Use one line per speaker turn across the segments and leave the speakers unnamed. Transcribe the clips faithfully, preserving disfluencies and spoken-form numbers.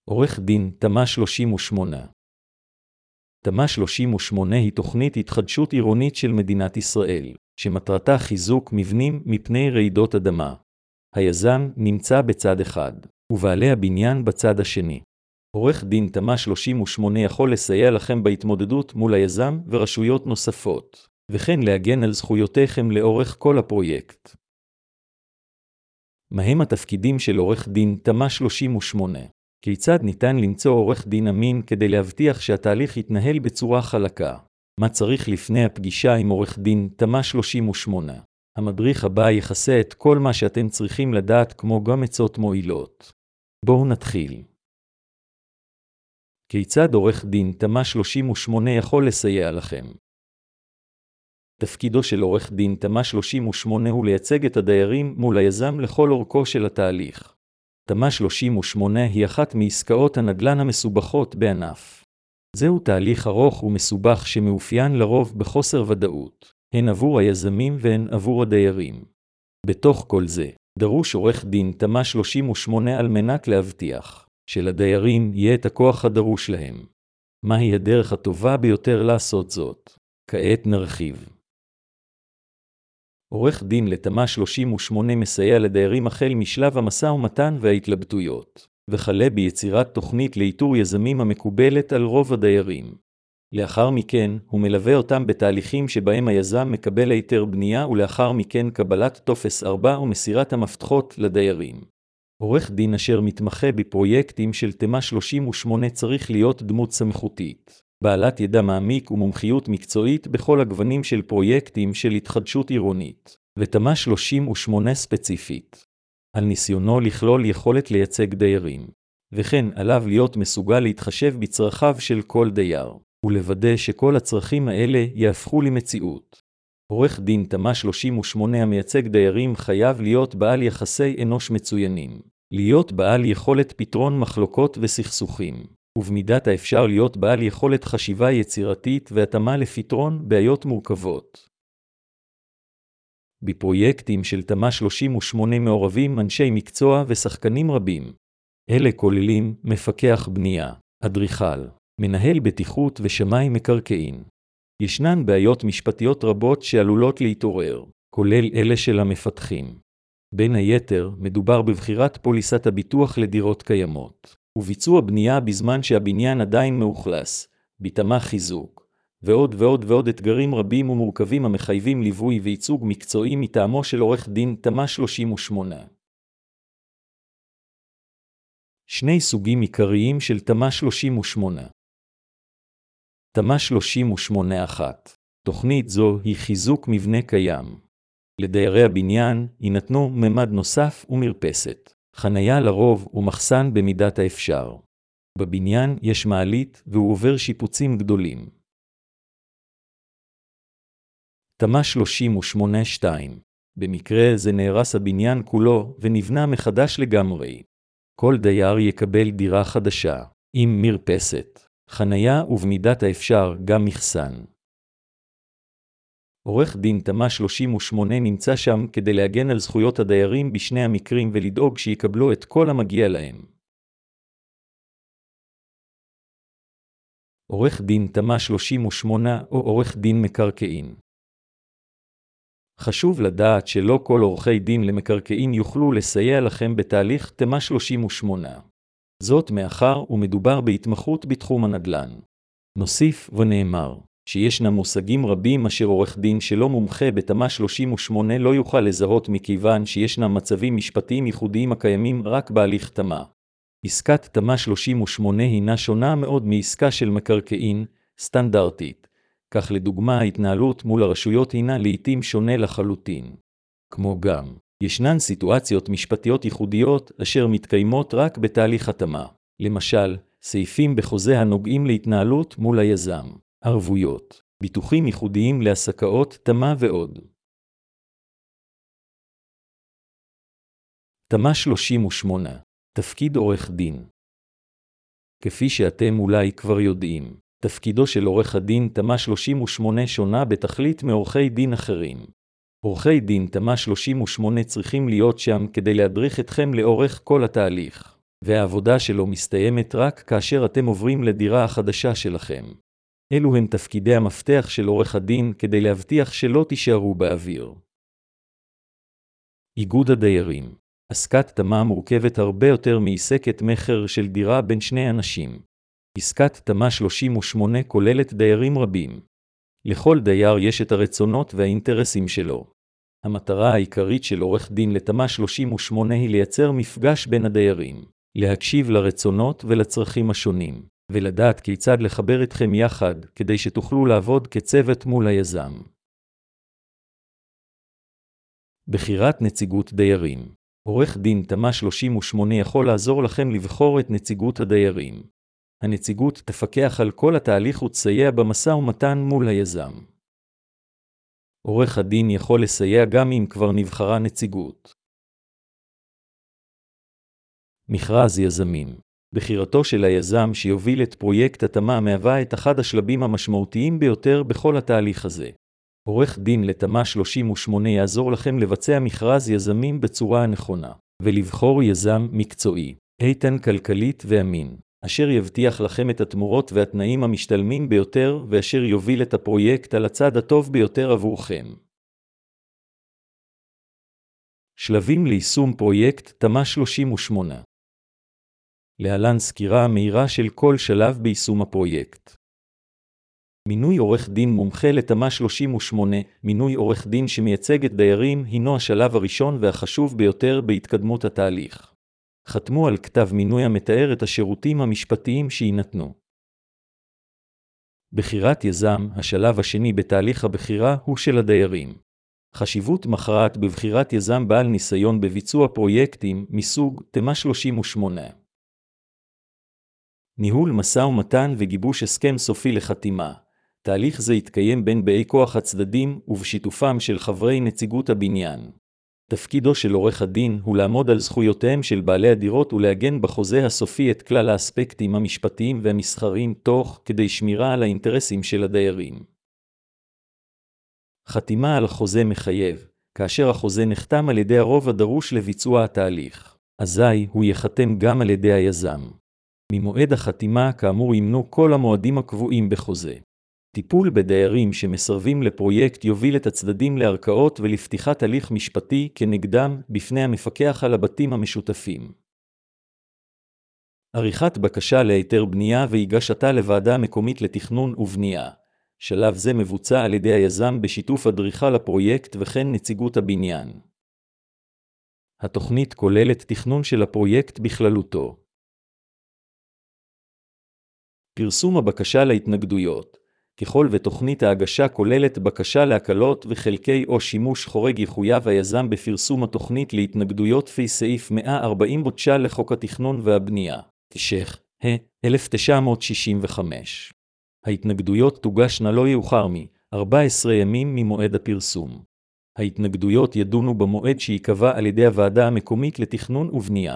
עורך דין תמ"א שלושים ושמונה. תמ"א שלושים ושמונה היא תוכנית התחדשות עירונית של מדינת ישראל, שמטרתה חיזוק מבנים מפני רעידות אדמה. היזם נמצא בצד אחד, ובעלי הבניין בצד השני. עורך דין תמ"א שלושים ושמונה יכול לסייע לכם בהתמודדות מול היזם ורשויות נוספות, וכן להגן על זכויותיכם לאורך כל הפרויקט. מהם התפקידים של עורך דין תמ"א שלושים ושמונה? כיצד ניתן למצוא עורך דין אמין כדי להבטיח שהתהליך יתנהל בצורה חלקה? מה צריך לפני הפגישה עם עורך דין תמ"א שלושים ושמונה? המדריך הבא יכסה את כל מה שאתם צריכים לדעת, כמו גם עצות מועילות. בואו נתחיל. כיצד עורך דין תמ"א שלושים ושמונה יכול לסייע לכם? תפקידו של עורך דין תמ"א שלושים ושמונה הוא לייצג את הדיירים מול היזם לכל אורכו של התהליך. תמ"א שלושים ושמונה היא אחת מעסקאות הנדל"ן המסובכות בענף. זהו תהליך ארוך ומסובך שמאופיין לרוב בחוסר ודאות, הן עבור היזמים והן עבור הדיירים. בתוך כל זה, דרוש עורך דין תמ"א שלושים ושמונה על מנת להבטיח שלדיירים יהיה את הכוח הדרוש להם. מהי הדרך הטובה ביותר לעשות זאת? כעת נרחיב. עורך דין לתמ"א שלושים ושמונה מסייע לדיירים החל משלב המשא ומתן וההתלבטויות, וכלה ביצירת תוכנית לאיתור יזמים המקובלת על רוב הדיירים. לאחר מכן, הוא מלווה אותם בתהליכים שבהם היזם מקבל היתר בנייה, ולאחר מכן קבלת טופס ארבע ומסירת המפתחות לדיירים. עורך דין אשר מתמחה בפרויקטים של תמ"א שלושים ושמונה צריך להיות דמות סמכותית, בעלת ידע מעמיק ומומחיות מקצועית בכל הגוונים של פרויקטים של התחדשות עירונית, ותמ"א שלושים ושמונה ספציפית. על ניסיונו לכלול יכולת לייצג דיירים, וכן עליו להיות מסוגל להתחשב בצרכיו של כל דייר, ולוודא שכל הצרכים האלה יהפכו למציאות. עורך דין תמ"א שלושים ושמונה המייצג דיירים חייב להיות בעל יחסי אנוש מצוינים, להיות בעל יכולת פתרון מחלוקות וסכסוכים, ובמידת האפשר להיות בעל יכולת חשיבה יצירתית והתאמה לפתרון בעיות מורכבות. בפרויקטים של תמ"א שלושים ושמונה מעורבים אנשי מקצוע ושחקנים רבים. אלה כוללים מפקח בנייה, אדריכל, מנהל בטיחות ושמאי מקרקעין. ישנן בעיות משפטיות רבות שעלולות להתעורר, כולל אלה של המפתחים. בין היתר, מדובר בבחירת פוליסת הביטוח לדירות קיימות, וביצוע בנייה בזמן שהבניין עדיין מאוכלס, בתמ"א חיזוק, ועוד ועוד ועוד אתגרים רבים ומורכבים המחייבים ליווי וייצוג מקצועי מטעמו של עורך דין תמ"א שלושים ושמונה. שני סוגים עיקריים של תמ"א שלושים ושמונה. תמ"א שלושים ושמונה אחת. תוכנית זו היא חיזוק מבנה קיים. לדיירי הבניין יינתנו ממד נוסף ומרפסת, חניה לרוב ומחסן במידת האפשר. בבניין יש מעלית והוא עובר שיפוצים גדולים. תמ"א שלושים ושמונה שתיים. במקרה זה נהרס הבניין כולו ונבנה מחדש לגמרי. כל דייר יקבל דירה חדשה, עם מרפסת, חניה ובמידת האפשר גם מחסן. עורך דין תמ"א שלושים ושמונה נמצא שם כדי להגן על זכויות הדיירים בשני המקרים ולדאוג שיקבלו את כל המגיע להם. עורך דין תמ"א שלושים ושמונה או עורך דין מקרקעין. חשוב לדעת שלא כל עורכי דין למקרקעין יוכלו לסייע לכם בתהליך תמ"א שלושים ושמונה. זאת מאחר ומדובר בהתמחות בתחום הנדל"ן. נוסיף ונאמר שישנם מושגים רבים אשר עורך דין שלא מומחה בתמ"א שלושים ושמונה לא יוכל לזהות, מכיוון שישנם מצבים משפטיים ייחודיים הקיימים רק בהליך תמ"א. עסקת תמ"א שלושים ושמונה הינה שונה מאוד מעסקה של מקרקעין סטנדרטית, כך לדוגמה ההתנהלות מול הרשויות הינה לעתים שונה לחלוטין. כמו גם, ישנן סיטואציות משפטיות ייחודיות אשר מתקיימות רק בתהליך התמ"א. למשל, סעיפים בחוזה הנוגעים להתנהלות מול היזם, ערבויות, ביטוחים ייחודיים להשקעות תמ"א ועוד. תמ"א שלושים ושמונה. תפקיד עורך דין. כפי שאתם אולי כבר יודעים, תפקידו של עורך הדין תמ"א שלושים ושמונה שונה בתכלית מעורכי דין אחרים. עורכי דין תמ"א שלושים ושמונה צריכים להיות שם כדי להדריך אתכם לאורך כל התהליך, והעבודה שלו מסתיימת רק כאשר אתם עוברים לדירה החדשה שלכם. אלו הם תפקידי המפתח של עורך הדין כדי להבטיח שלא תישארו באוויר. איגוד הדיירים. עסקת תמה מורכבת הרבה יותר מעסקת מכר של דירה בין שני אנשים. עסקת תמה שלושים ושמונה כוללת דיירים רבים. לכל דייר יש את הרצונות והאינטרסים שלו. המטרה העיקרית של עורך דין לתמה שלושים ושמונה היא לייצר מפגש בין הדיירים, להקשיב לרצונות ולצרכים השונים, ולדעת כיצד לחבר אתכם יחד כדי שתוכלו לעבוד כצוות מול היזם. בחירת נציגות דיירים. עורך דין תמה שלושים ושמונה יכול לעזור לכם לבחור את נציגות הדיירים. הנציגות תפקח על כל התהליך ותסייע במשא ומתן מול היזם. עורך הדין יכול לסייע גם אם כבר נבחרה נציגות. מכרז יזמים. בחירתו של היזם שיוביל את פרויקט התמה מהווה את אחד השלבים המשמעותיים ביותר בכל התהליך הזה. עורך דין לתמה שלושים ושמונה יעזור לכם לבצע מכרז יזמים בצורה הנכונה, ולבחור יזם מקצועי, איתן כלכלית ואמין, אשר יבטיח לכם את התמורות והתנאים המשתלמים ביותר ואשר יוביל את הפרויקט על הצד הטוב ביותר עבורכם. שלבים ליישום פרויקט תמה שלושים ושמונה. להלן סקירה מהירה של כל שלב ביישום הפרויקט. מינוי עורך דין מומחה לתמה שלושים ושמונה. מינוי עורך דין שמייצג את דיירים הינו השלב הראשון והחשוב ביותר בהתקדמות התהליך. חתמו על כתב מינוי המתאר את השירותים המשפטיים שיינתנו. בחירת יזם. השלב השני בתהליך הבחירה הוא של הדיירים. חשיבות מכרעת בבחירת יזם בעל ניסיון בביצוע פרויקטים מסוג תמה שלושים ושמונה. ניהול משא ומתן וגיבוש הסכם סופי לחתימה. תהליך זה יתקיים בין באי כוח הצדדים ובשיתופם של חברי נציגות הבניין. תפקידו של עורך הדין הוא לעמוד על זכויותיהם של בעלי הדירות ולהגן בחוזה הסופי את כלל האספקטים המשפטיים והמסחריים תוך כדי שמירה על האינטרסים של הדיירים. חתימה על חוזה מחייב. כאשר החוזה נחתם על ידי הרוב הדרוש לביצוע התהליך, אזי הוא יחתם גם על ידי היזם. ממועד החתימה כאמור ימנו כל המועדים הקבועים בחוזה. טיפול בדיירים שמסרבים לפרויקט יוביל את הצדדים לערכאות ולפתיחת הליך משפטי כנגדם בפני המפקח על הבתים המשותפים. עריכת בקשה להיתר בנייה והגשתה לוועדה מקומית לתכנון ובנייה. שלב זה מבוצע על ידי היזם בשיתוף אדריכל הפרויקט וכן נציגות הבניין. התוכנית כוללת תכנון של הפרויקט בכללותו. פרסום הבקשה להתנגדויות. ככל ותוכנית ההגשה כוללת בקשה להקלות וחלקי או שימוש חורג יחויב היזם בפרסום התוכנית להתנגדויות לפי סעיף מאה וארבעים ותשע לחוק התכנון והבנייה, תש"ח, אלף תשע מאות שישים וחמש. ההתנגדויות תוגשנה לא יאוחר מ-ארבעה עשר ימים ממועד הפרסום. ההתנגדויות ידונו במועד שיקבע על ידי הוועדה המקומית לתכנון ובנייה.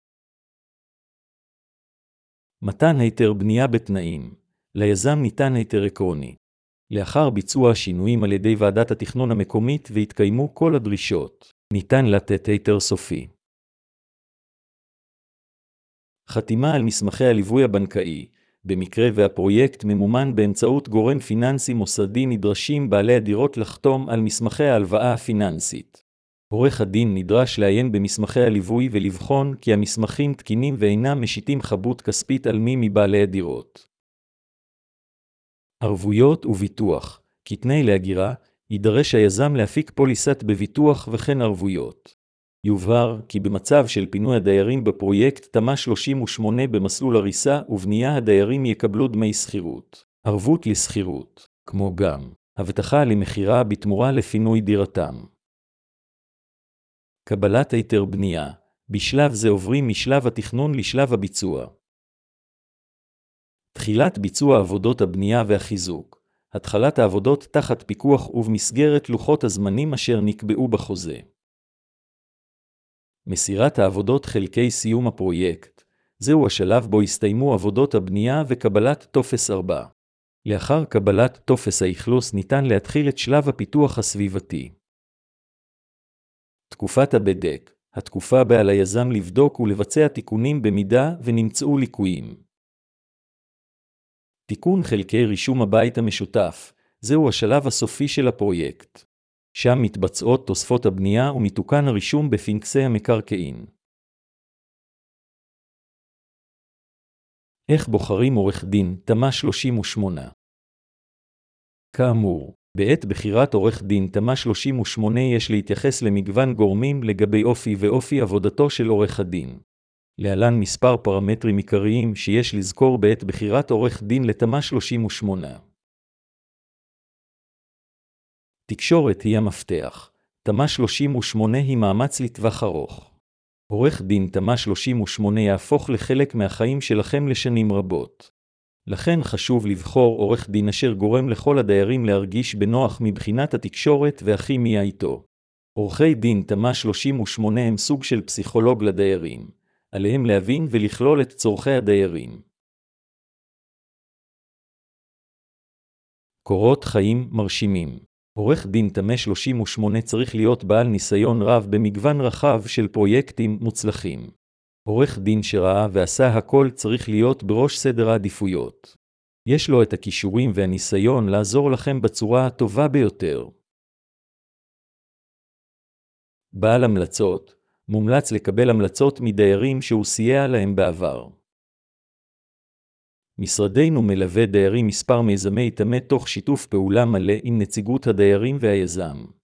מתן היתר בנייה בתנאים. ליזם ניתן היתר עקרוני. לאחר ביצוע השינויים על ידי ועדת התכנון המקומית והתקיימו כל הדרישות, ניתן לתת היתר סופי. חתימה על מסמכי הליווי הבנקאי. במקרה והפרויקט ממומן באמצעות גורם פיננסי מוסדי נדרשים בעלי הדירות לחתום על מסמכי ההלוואה הפיננסית. עורך הדין נדרש לעיין במסמכי הליווי ולבחון כי המסמכים תקינים ואינם משיתים חבות כספית על מי מבעלי הדירות. ערבויות וביטוח. כתנאי להגירה, יידרש היזם להפיק פוליסת בביטוח וכן ערבויות. יובהר כי במצב של פינוי הדיירים בפרויקט תמה שלושים ושמונה במסלול הריסה ובנייה הדיירים יקבלו דמי שכירות, ערבות לשכירות, כמו גם הבטחה למכירה בתמורה לפינוי דירתם. קבלת היתר בנייה. בשלב זה עוברים משלב התכנון לשלב הביצוע. תחילת ביצוע עבודות הבנייה והחיזוק. התחלת העבודות תחת פיקוח ובמסגרת לוחות הזמנים אשר נקבעו בחוזה. מסירת העבודות חלקי סיום הפרויקט. זהו השלב בו הסתיימו עבודות הבנייה וקבלת טופס ארבע. לאחר קבלת טופס האכלוס ניתן להתחיל את שלב הפיתוח הסביבתי. תקופת הבדק. התקופה בה על היזם לבדוק ולבצע תיקונים במידה ונמצאו ליקויים. תיקון חלקי רישום הבית המשותף, זהו השלב הסופי של הפרויקט. שם מתבצעות תוספות הבנייה ומתוקן הרישום בפנקסי המקרקעין. איך בוחרים עורך דין? תמ"א שלושים ושמונה. כאמור, בעת בחירת עורך דין תמ"א שלושים ושמונה יש להתייחס למגוון גורמים לגבי אופי ואופי עבודתו של עורך הדין. להלן מספר פרמטרים עיקריים שיש לזכור בעת בחירת עורך דין לתמ"א שלושים ושמונה. תקשורת היא המפתח. תמ"א שלושים ושמונה היא מאמץ לטווח ארוך. עורך דין תמ"א שלושים ושמונה יהפוך לחלק מהחיים שלכם לשנים רבות. לכן חשוב לבחור עורך דין אשר גורם לכל הדיירים להרגיש בנוח מבחינת התקשורת והכימיה איתו. עורכי דין תמ"א שלושים ושמונה הם סוג של פסיכולוג לדיירים. עליהם להבין ולכלול את צורכי הדיירים. קורות חיים מרשימים. עורך דין תמ"א שלושים ושמונה צריך להיות בעל ניסיון רב במגוון רחב של פרויקטים מוצלחים. עורך דין שראה ועשה הכל צריך להיות בראש סדר העדיפויות. יש לו את הכישורים והניסיון לעזור לכם בצורה הטובה ביותר. בעל המלצות, מומלץ לקבל המלצות מדיירים שהוא סייע להם בעבר. משרדנו מלווה דיירים מספר מיזמי תמ"א תוך שיתוף פעולה מלא עם נציגות הדיירים והיזם.